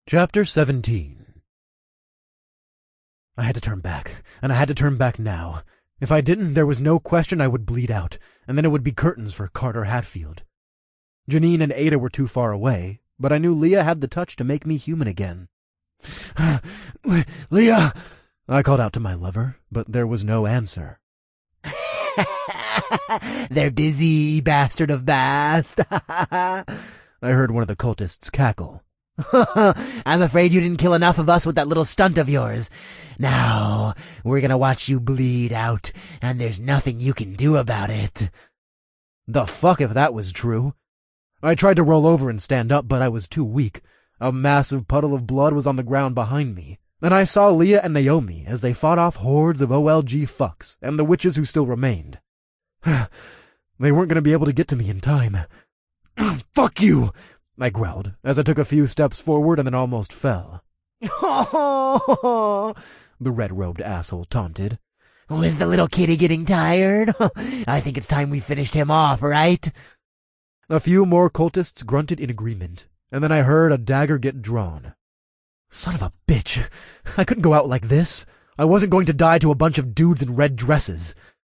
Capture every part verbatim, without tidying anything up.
Chapter seventeen. I had to turn back, and I had to turn back now. If I didn't, there was no question I would bleed out, and then it would be curtains for Carter Hatfield. Janine and Ada were too far away, but I knew Leah had the touch to make me human again. Leah! I called out to my lover, but there was no answer. They're busy, bastard of bast. I heard one of the cultists cackle. I'm afraid you didn't kill enough of us with that little stunt of yours. Now, we're gonna watch you bleed out, and there's nothing you can do about it. The fuck if that was true. I tried to roll over and stand up, but I was too weak. A massive puddle of blood was on the ground behind me, and I saw Leah and Naomi as they fought off hordes of O L G fucks and the witches who still remained. They weren't going to be able to get to me in time. Fuck you! I growled as I took a few steps forward and then almost fell. The red-robed asshole taunted. Was the little kitty getting tired? I think it's time we finished him off, right? A few more cultists grunted in agreement, and then I heard a dagger get drawn. Son of a bitch! I couldn't go out like this. I wasn't going to die to a bunch of dudes in red dresses.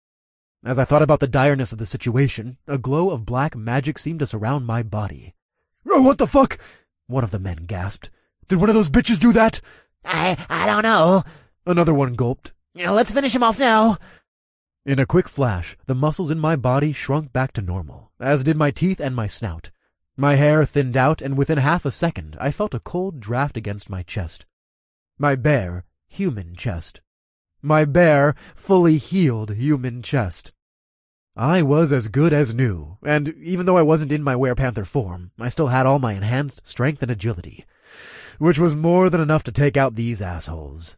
As I thought about the direness of the situation, a glow of black magic seemed to surround my body. Oh, what the fuck? One of the men gasped. Did one of those bitches do that? I, I don't know. Another one gulped. You know, let's finish him off now. In a quick flash, the muscles in my body shrunk back to normal, as did my teeth and my snout. My hair thinned out, and within half a second, I felt a cold draft against my chest. My bare, human chest. My bare, fully healed human chest. I was as good as new, and even though I wasn't in my werepanther form, I still had all my enhanced strength and agility, which was more than enough to take out these assholes.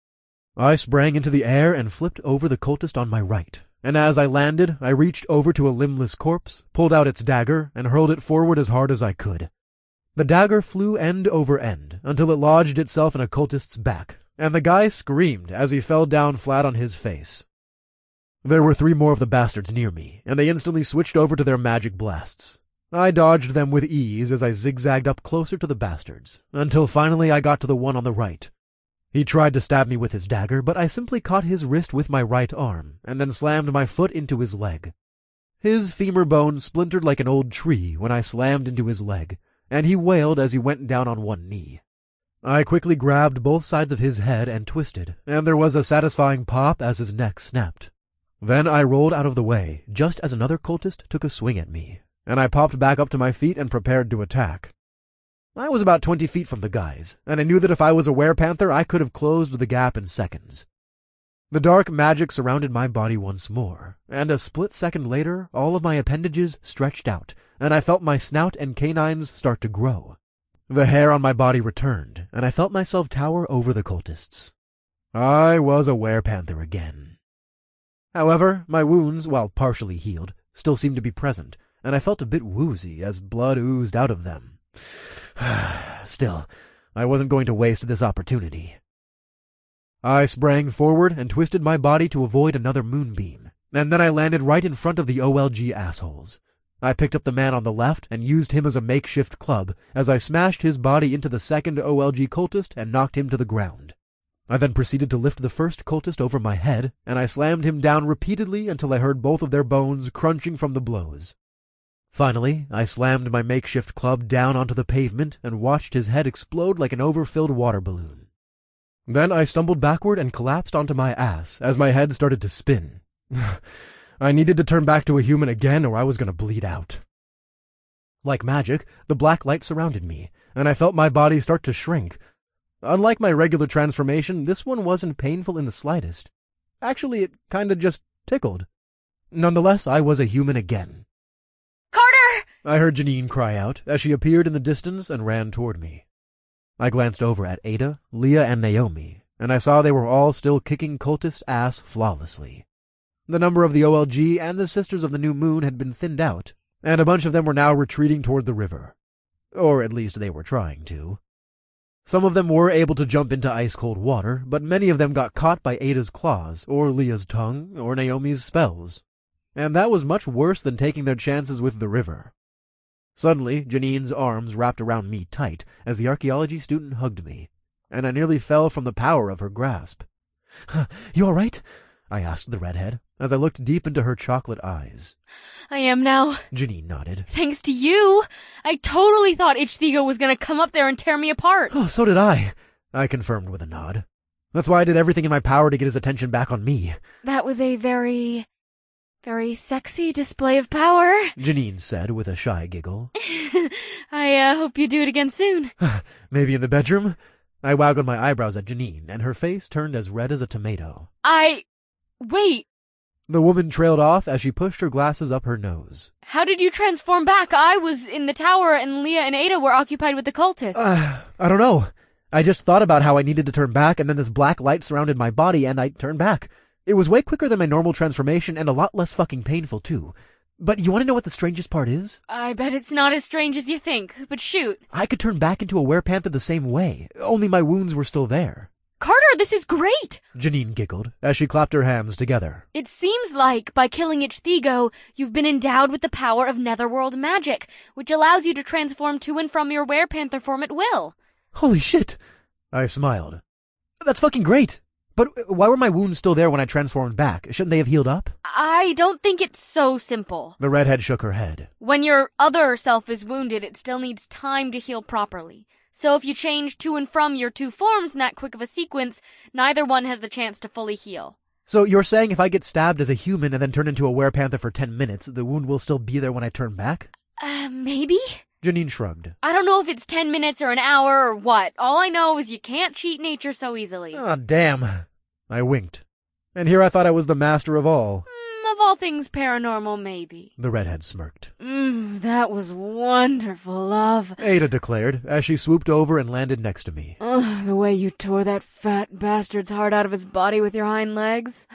I sprang into the air and flipped over the cultist on my right, and as I landed, I reached over to a limbless corpse, pulled out its dagger, and hurled it forward as hard as I could. The dagger flew end over end until it lodged itself in a cultist's back, and the guy screamed as he fell down flat on his face. There were three more of the bastards near me, and they instantly switched over to their magic blasts. I dodged them with ease as I zigzagged up closer to the bastards, until finally I got to the one on the right. He tried to stab me with his dagger, but I simply caught his wrist with my right arm, and then slammed my foot into his leg. His femur bone splintered like an old tree when I slammed into his leg, and he wailed as he went down on one knee. I quickly grabbed both sides of his head and twisted, and there was a satisfying pop as his neck snapped. Then I rolled out of the way, just as another cultist took a swing at me, and I popped back up to my feet and prepared to attack. I was about twenty feet from the guys, and I knew that if I was a werepanther, I could have closed the gap in seconds. The dark magic surrounded my body once more, and a split second later, all of my appendages stretched out, and I felt my snout and canines start to grow. The hair on my body returned, and I felt myself tower over the cultists. I was a werepanther again. However, my wounds, while partially healed, still seemed to be present, and I felt a bit woozy as blood oozed out of them. Still, I wasn't going to waste this opportunity. I sprang forward and twisted my body to avoid another moonbeam, and then I landed right in front of the O L G assholes. I picked up the man on the left and used him as a makeshift club as I smashed his body into the second O L G cultist and knocked him to the ground. I then proceeded to lift the first cultist over my head, and I slammed him down repeatedly until I heard both of their bones crunching from the blows. Finally, I slammed my makeshift club down onto the pavement and watched his head explode like an overfilled water balloon. Then I stumbled backward and collapsed onto my ass as my head started to spin. I needed to turn back to a human again or I was going to bleed out. Like magic, the black light surrounded me, and I felt my body start to shrink. Unlike my regular transformation, this one wasn't painful in the slightest. Actually, it kinda just tickled. Nonetheless, I was a human again. Carter! I heard Janine cry out as she appeared in the distance and ran toward me. I glanced over at Ada, Leah, and Naomi, and I saw they were all still kicking cultist ass flawlessly. The number of the O L G and the Sisters of the New Moon had been thinned out, and a bunch of them were now retreating toward the river. Or at least they were trying to. Some of them were able to jump into ice-cold water, but many of them got caught by Ada's claws, or Leah's tongue, or Naomi's spells. And that was much worse than taking their chances with the river. Suddenly, Janine's arms wrapped around me tight as the archaeology student hugged me, and I nearly fell from the power of her grasp. "You all right?" I asked the redhead, as I looked deep into her chocolate eyes. "I am now." Janine nodded. "Thanks to you. I totally thought Ichthego was gonna come up there and tear me apart." "Oh, so did I," I confirmed with a nod. "That's why I did everything in my power to get his attention back on me." "That was a very, very sexy display of power," Janine said with a shy giggle. I uh, hope you do it again soon." "Maybe in the bedroom?" I waggled my eyebrows at Janine, and her face turned as red as a tomato. I... Wait. The woman trailed off as she pushed her glasses up her nose. "How did you transform back? I was in the tower and Leah and Ada were occupied with the cultists." Uh, I don't know. I just thought about how I needed to turn back, and then this black light surrounded my body, and I turned back. It was way quicker than my normal transformation, and a lot less fucking painful, too. But you want to know what the strangest part is? I bet it's not as strange as you think, but shoot. I could turn back into a werepanther the same way, only my wounds were still there. "Carter, this is great!" Janine giggled as she clapped her hands together. "It seems like, by killing Ichthego, you've been endowed with the power of netherworld magic, which allows you to transform to and from your werepanther form at will." Holy shit! I smiled. That's fucking great! But why were my wounds still there when I transformed back? Shouldn't they have healed up? I don't think it's so simple. The redhead shook her head. When your other self is wounded, it still needs time to heal properly. So if you change to and from your two forms in that quick of a sequence, neither one has the chance to fully heal. So you're saying if I get stabbed as a human and then turn into a werepanther for ten minutes, the wound will still be there when I turn back? Uh, maybe? Janine shrugged. I don't know if it's ten minutes or an hour or what. All I know is you can't cheat nature so easily. Ah, damn. I winked. And here I thought I was the master of all. Mm, of all things paranormal, maybe. The redhead smirked. Mmm, that was wonderful, love. Ada declared, as she swooped over and landed next to me. Ugh, the way you tore that fat bastard's heart out of his body with your hind legs.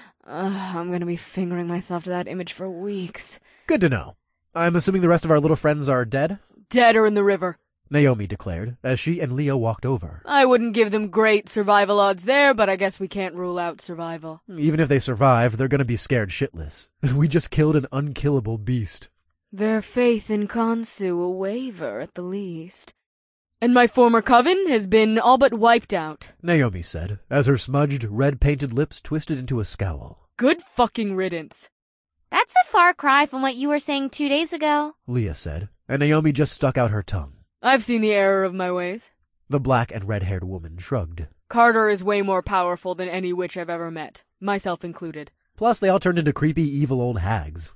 Ugh, I'm gonna be fingering myself to that image for weeks. Good to know. I'm assuming the rest of our little friends are dead? Dead or in the river, Naomi declared, as she and Leah walked over. I wouldn't give them great survival odds there, but I guess we can't rule out survival. Even if they survive, they're gonna be scared shitless. We just killed an unkillable beast. Their faith in Khonsu will waver at the least. And my former coven has been all but wiped out. Naomi said, as her smudged, red-painted lips twisted into a scowl. Good fucking riddance. That's a far cry from what you were saying two days ago, Leah said, and Naomi just stuck out her tongue. I've seen the error of my ways. The black and red-haired woman shrugged. Carter is way more powerful than any witch I've ever met, myself included. Plus, they all turned into creepy, evil old hags.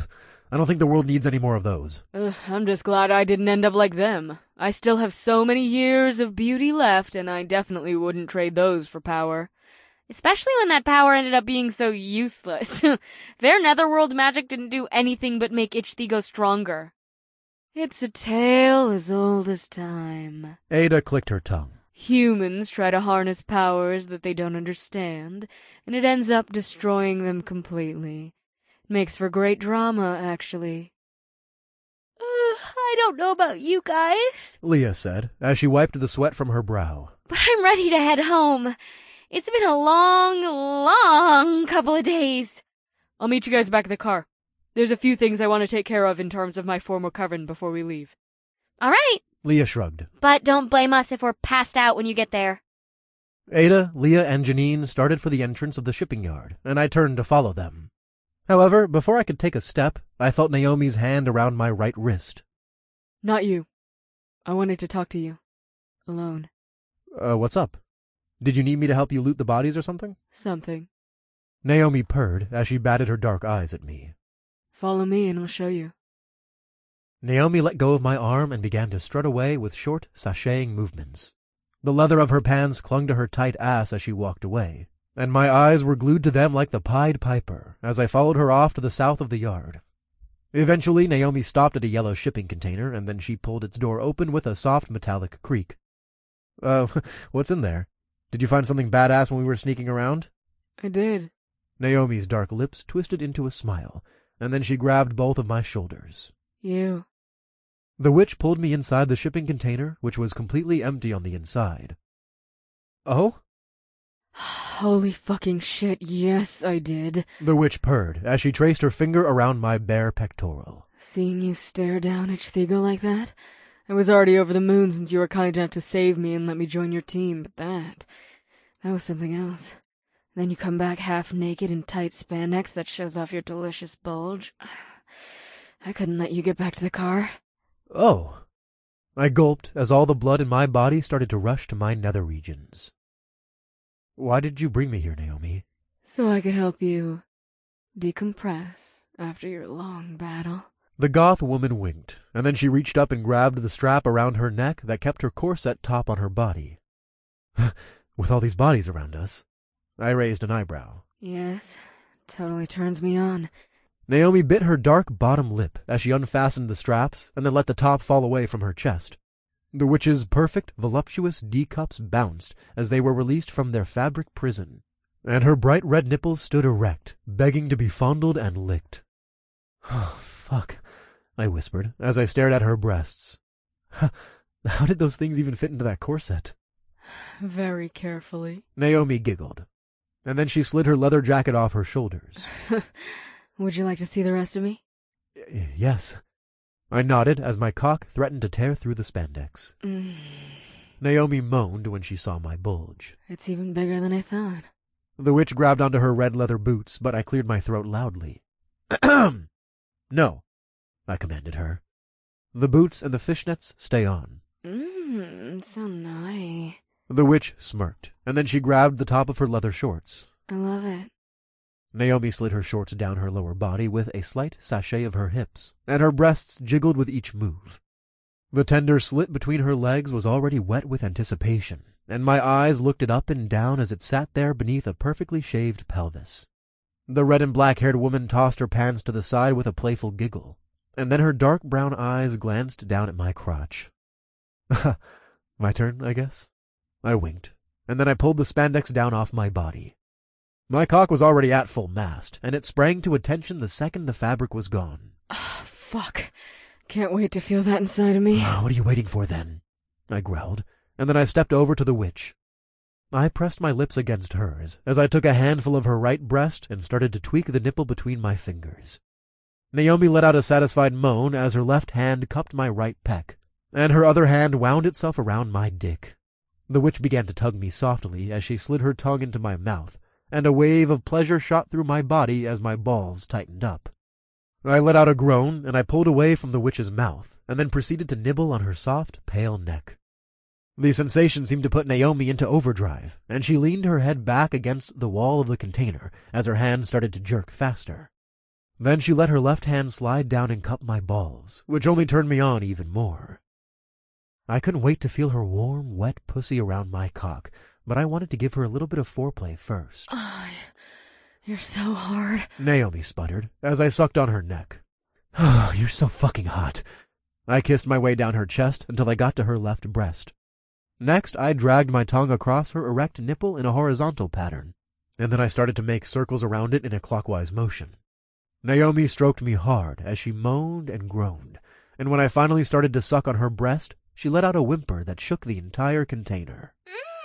I don't think the world needs any more of those. Ugh, I'm just glad I didn't end up like them. I still have so many years of beauty left, and I definitely wouldn't trade those for power. Especially when that power ended up being so useless. Their netherworld magic didn't do anything but make Ichthego stronger. It's a tale as old as time. Ada clicked her tongue. Humans try to harness powers that they don't understand, and it ends up destroying them completely. It makes for great drama, actually. Uh, I don't know about you guys, Leah said, as she wiped the sweat from her brow. but I'm ready to head home. It's been a long, long couple of days. I'll meet you guys back at the car. There's a few things I want to take care of in terms of my former coven before we leave. All right, Leah shrugged. but don't blame us if we're passed out when you get there. Ada, Leah, and Janine started for the entrance of the shipping yard, and I turned to follow them. However, before I could take a step, I felt Naomi's hand around my right wrist. Not you. I wanted to talk to you. Alone. Uh, what's up? Did you need me to help you loot the bodies or something? Something. Naomi purred as she batted her dark eyes at me. Follow me and I'll show you. Naomi let go of my arm and began to strut away with short, sashaying movements. The leather of her pants clung to her tight ass as she walked away, and my eyes were glued to them like the Pied Piper as I followed her off to the south of the yard. Eventually, Naomi stopped at a yellow shipping container, and then she pulled its door open with a soft metallic creak. Uh, what's in there? Did you find something badass when we were sneaking around? I did. Naomi's dark lips twisted into a smile, and then she grabbed both of my shoulders. You. The witch pulled me inside the shipping container, which was completely empty on the inside. Oh? Holy fucking shit, yes, I did. The witch purred as she traced her finger around my bare pectoral. Seeing you stare down at Thigo like that? I was already over the moon since you were kind enough to save me and let me join your team, but that... that was something else. Then you come back half naked in tight spandex that shows off your delicious bulge. I couldn't let you get back to the car. Oh. I gulped as all the blood in my body started to rush to my nether regions. Why did you bring me here, Naomi? So I could help you decompress after your long battle. The goth woman winked, and then she reached up and grabbed the strap around her neck that kept her corset top on her body. With all these bodies around us, I raised an eyebrow. Yes, totally turns me on. Naomi bit her dark bottom lip as she unfastened the straps and then let the top fall away from her chest. The witch's perfect, voluptuous D-cups bounced as they were released from their fabric prison, and her bright red nipples stood erect, begging to be fondled and licked. Oh, fuck, I whispered as I stared at her breasts. How did those things even fit into that corset? Very carefully. Naomi giggled, and then she slid her leather jacket off her shoulders. Would you like to see the rest of me? Y- yes. I nodded as my cock threatened to tear through the spandex. Mm. Naomi moaned when she saw my bulge. It's even bigger than I thought. The witch grabbed onto her red leather boots, but I cleared my throat loudly. No, I commanded her. The boots and the fishnets stay on. Mmm, so naughty. The witch smirked, and then she grabbed the top of her leather shorts. I love it. Naomi slid her shorts down her lower body with a slight sachet of her hips, and her breasts jiggled with each move. The tender slit between her legs was already wet with anticipation, and my eyes looked it up and down as it sat there beneath a perfectly shaved pelvis. The red and black-haired woman tossed her pants to the side with a playful giggle, and then her dark brown eyes glanced down at my crotch. My turn, I guess? I winked, and then I pulled the spandex down off my body. My cock was already at full mast, and it sprang to attention the second the fabric was gone. Oh, fuck. Can't wait to feel that inside of me. What are you waiting for, then? I growled, and then I stepped over to the witch. I pressed my lips against hers as I took a handful of her right breast and started to tweak the nipple between my fingers. Naomi let out a satisfied moan as her left hand cupped my right pec, and her other hand wound itself around my dick. The witch began to tug me softly as she slid her tongue into my mouth, and a wave of pleasure shot through my body as my balls tightened up. I let out a groan, and I pulled away from the witch's mouth, and then proceeded to nibble on her soft, pale neck. The sensation seemed to put Naomi into overdrive, and she leaned her head back against the wall of the container as her hand started to jerk faster. Then she let her left hand slide down and cup my balls, which only turned me on even more. I couldn't wait to feel her warm, wet pussy around my cock, but I wanted to give her a little bit of foreplay first. Oh, you're so hard. Naomi sputtered as I sucked on her neck. Oh, you're so fucking hot. I kissed my way down her chest until I got to her left breast. Next, I dragged my tongue across her erect nipple in a horizontal pattern, and then I started to make circles around it in a clockwise motion. Naomi stroked me hard as she moaned and groaned, and when I finally started to suck on her breast, she let out a whimper that shook the entire container.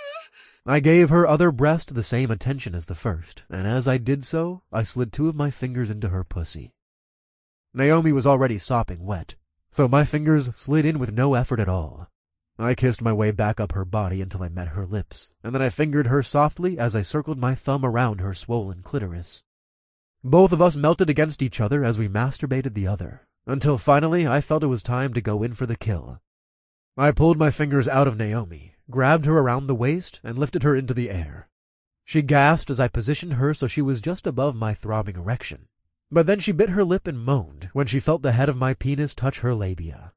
I gave her other breast the same attention as the first, and as I did so, I slid two of my fingers into her pussy. Naomi was already sopping wet, so my fingers slid in with no effort at all. I kissed my way back up her body until I met her lips, and then I fingered her softly as I circled my thumb around her swollen clitoris. Both of us melted against each other as we masturbated the other, until finally I felt it was time to go in for the kill. I pulled my fingers out of Naomi, grabbed her around the waist, and lifted her into the air. She gasped as I positioned her so she was just above my throbbing erection, but then she bit her lip and moaned when she felt the head of my penis touch her labia.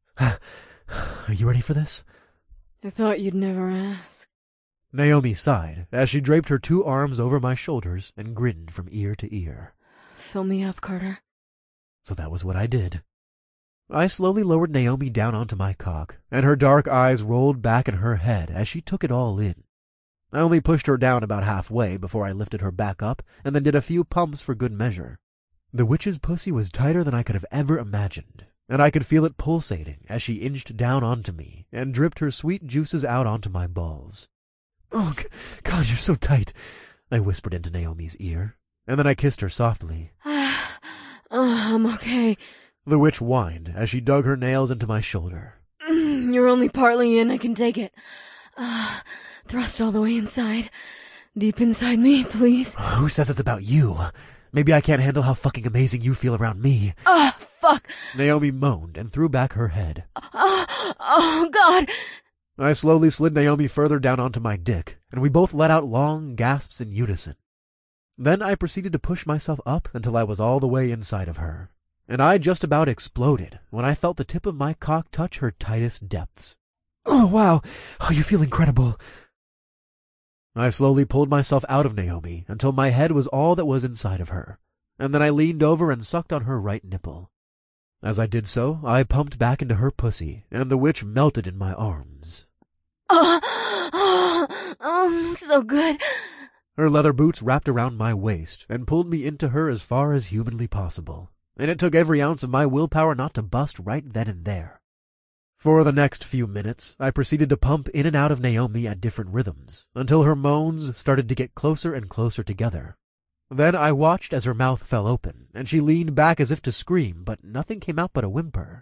Are you ready for this? I thought you'd never ask. Naomi sighed as she draped her two arms over my shoulders and grinned from ear to ear. Fill me up, Carter. So that was what I did. I slowly lowered Naomi down onto my cock, and her dark eyes rolled back in her head as she took it all in. I only pushed her down about halfway before I lifted her back up and then did a few pumps for good measure. The witch's pussy was tighter than I could have ever imagined, and I could feel it pulsating as she inched down onto me and dripped her sweet juices out onto my balls. Oh, God, you're so tight, I whispered into Naomi's ear, and then I kissed her softly. Oh, I'm okay. The witch whined as she dug her nails into my shoulder. You're only partly in, I can take it. Uh, thrust all the way inside. Deep inside me, please. Who says it's about you? Maybe I can't handle how fucking amazing you feel around me. Ah, oh, fuck. Naomi moaned and threw back her head. Oh, oh, God. I slowly slid Naomi further down onto my dick, and we both let out long gasps in unison. Then I proceeded to push myself up until I was all the way inside of her, and I just about exploded when I felt the tip of my cock touch her tightest depths. Oh, wow. Oh, you feel incredible. I slowly pulled myself out of Naomi until my head was all that was inside of her, and then I leaned over and sucked on her right nipple. As I did so, I pumped back into her pussy, and the witch melted in my arms. Oh, oh, oh, so good. Her leather boots wrapped around my waist and pulled me into her as far as humanly possible, and it took every ounce of my willpower not to bust right then and there. For the next few minutes, I proceeded to pump in and out of Naomi at different rhythms, until her moans started to get closer and closer together. Then I watched as her mouth fell open, and she leaned back as if to scream, but nothing came out but a whimper.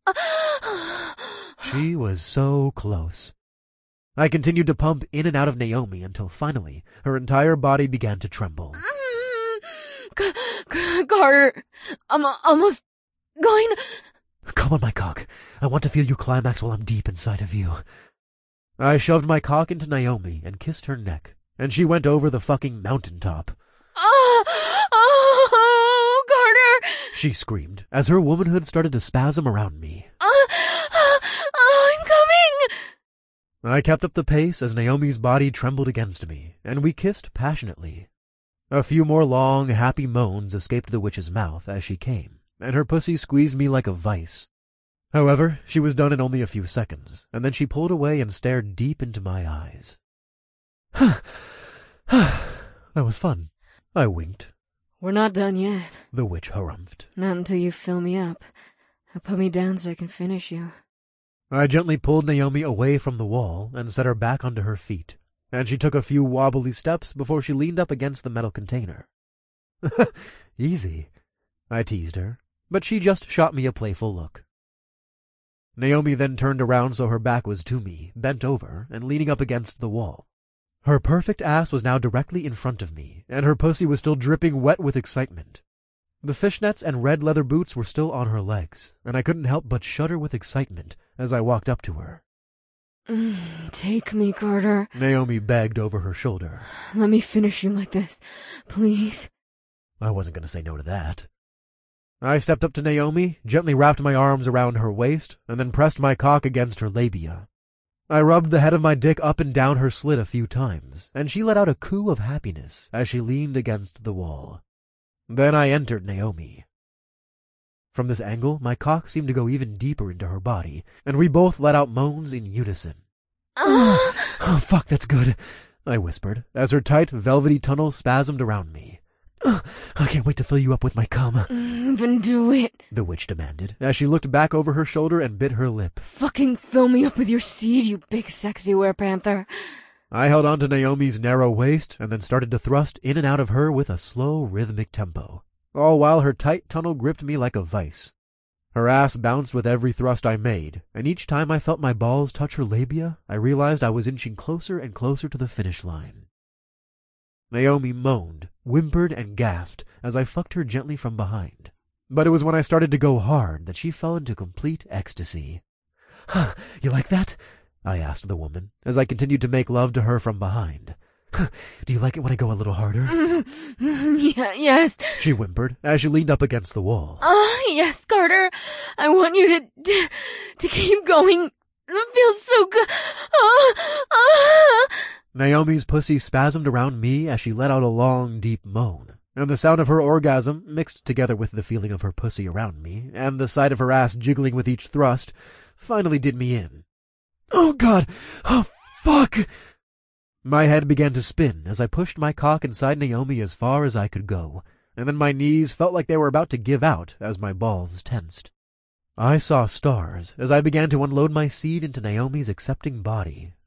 She was so close. I continued to pump in and out of Naomi until finally her entire body began to tremble. Carter, I'm almost going... Come on, my cock. I want to feel you climax while I'm deep inside of you. I shoved my cock into Naomi and kissed her neck, and she went over the fucking mountaintop. Oh, oh, Carter! She screamed as her womanhood started to spasm around me. Oh, oh, I'm coming! I kept up the pace as Naomi's body trembled against me, and we kissed passionately. A few more long, happy moans escaped the witch's mouth as she came, and her pussy squeezed me like a vice. However, she was done in only a few seconds, and then she pulled away and stared deep into my eyes. That was fun. I winked. We're not done yet. The witch harumphed. Not until you fill me up. Now put me down so I can finish you. I gently pulled Naomi away from the wall and set her back onto her feet, and she took a few wobbly steps before she leaned up against the metal container. Easy, I teased her, but she just shot me a playful look. Naomi then turned around so her back was to me, bent over, and leaning up against the wall. Her perfect ass was now directly in front of me, and her pussy was still dripping wet with excitement. The fishnets and red leather boots were still on her legs, and I couldn't help but shudder with excitement as I walked up to her. Mm, take me, Carter. Naomi begged over her shoulder. Let me finish you like this, please. I wasn't going to say no to that. I stepped up to Naomi, gently wrapped my arms around her waist, and then pressed my cock against her labia. I rubbed the head of my dick up and down her slit a few times, and she let out a coo of happiness as she leaned against the wall. Then I entered Naomi. From this angle, my cock seemed to go even deeper into her body, and we both let out moans in unison. Oh, oh, fuck, that's good, I whispered, as her tight, velvety tunnel spasmed around me. Oh, I can't wait to fill you up with my cum. Then do it, the witch demanded, as she looked back over her shoulder and bit her lip. Fucking fill me up with your seed, you big sexy werepanther. I held onto Naomi's narrow waist and then started to thrust in and out of her with a slow, rhythmic tempo, all while her tight tunnel gripped me like a vice. Her ass bounced with every thrust I made, and each time I felt my balls touch her labia, I realized I was inching closer and closer to the finish line. Naomi moaned, whimpered, and gasped as I fucked her gently from behind. But it was when I started to go hard that she fell into complete ecstasy. Huh, you like that? I asked the woman, as I continued to make love to her from behind. Do you like it when I go a little harder? Yeah, yes. She whimpered, as she leaned up against the wall. Ah, uh, yes, Carter. I want you to, to, to keep going. It feels so good. Ah, ah. Naomi's pussy spasmed around me as she let out a long, deep moan, and the sound of her orgasm, mixed together with the feeling of her pussy around me, and the sight of her ass jiggling with each thrust, finally did me in. Oh, God! Oh, fuck! My head began to spin as I pushed my cock inside Naomi as far as I could go, and then my knees felt like they were about to give out as my balls tensed. I saw stars as I began to unload my seed into Naomi's accepting body,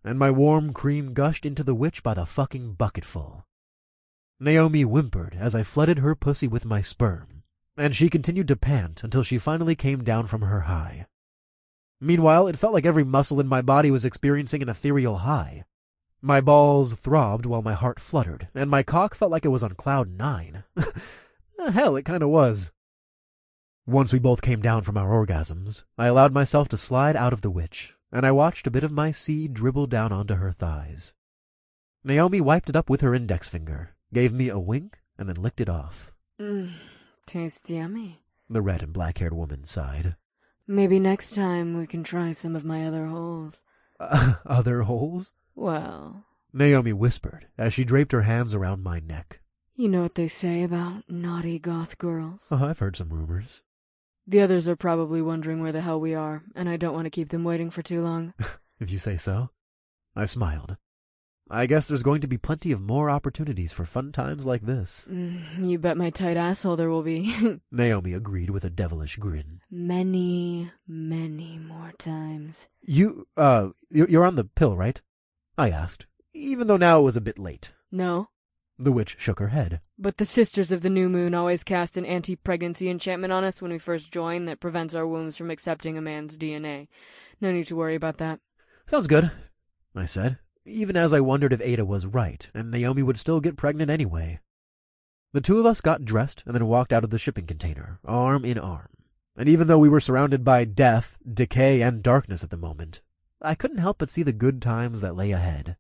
and my warm cream gushed into the witch by the fucking bucketful. Naomi whimpered as I flooded her pussy with my sperm, and she continued to pant until she finally came down from her high. Meanwhile, it felt like every muscle in my body was experiencing an ethereal high. My balls throbbed while my heart fluttered, and my cock felt like it was on cloud nine. Hell, it kinda was. Once we both came down from our orgasms, I allowed myself to slide out of the witch, and I watched a bit of my seed dribble down onto her thighs. Naomi wiped it up with her index finger, gave me a wink, and then licked it off. Mm, tastes yummy. The red and black-haired woman sighed. Maybe next time we can try some of my other holes. Uh, other holes? Well, Naomi whispered as she draped her hands around my neck. You know what they say about naughty goth girls? Oh, I've heard some rumors. The others are probably wondering where the hell we are, and I don't want to keep them waiting for too long. If you say so. I smiled. I guess there's going to be plenty of more opportunities for fun times like this. Mm, you bet my tight asshole there will be. Naomi agreed with a devilish grin. Many, many more times. You, uh, you're on the pill, right? I asked, even though now it was a bit late. No. The witch shook her head. But the Sisters of the New Moon always cast an anti-pregnancy enchantment on us when we first join that prevents our wombs from accepting a man's D N A. No need to worry about that. Sounds good, I said, even as I wondered if Ada was right, and Naomi would still get pregnant anyway. The two of us got dressed and then walked out of the shipping container, arm in arm. And even though we were surrounded by death, decay, and darkness at the moment, I couldn't help but see the good times that lay ahead.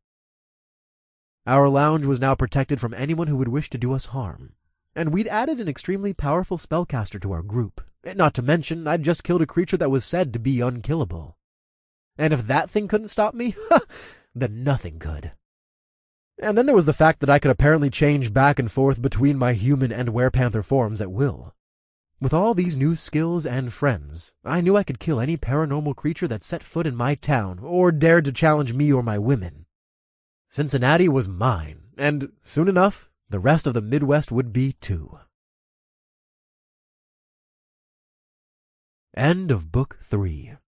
Our lounge was now protected from anyone who would wish to do us harm, and we'd added an extremely powerful spellcaster to our group. Not to mention, I'd just killed a creature that was said to be unkillable. And if that thing couldn't stop me, then nothing could. And then there was the fact that I could apparently change back and forth between my human and werepanther forms at will. With all these new skills and friends, I knew I could kill any paranormal creature that set foot in my town or dared to challenge me or my women. Cincinnati was mine, and soon enough, the rest of the Midwest would be too. End of Book Three.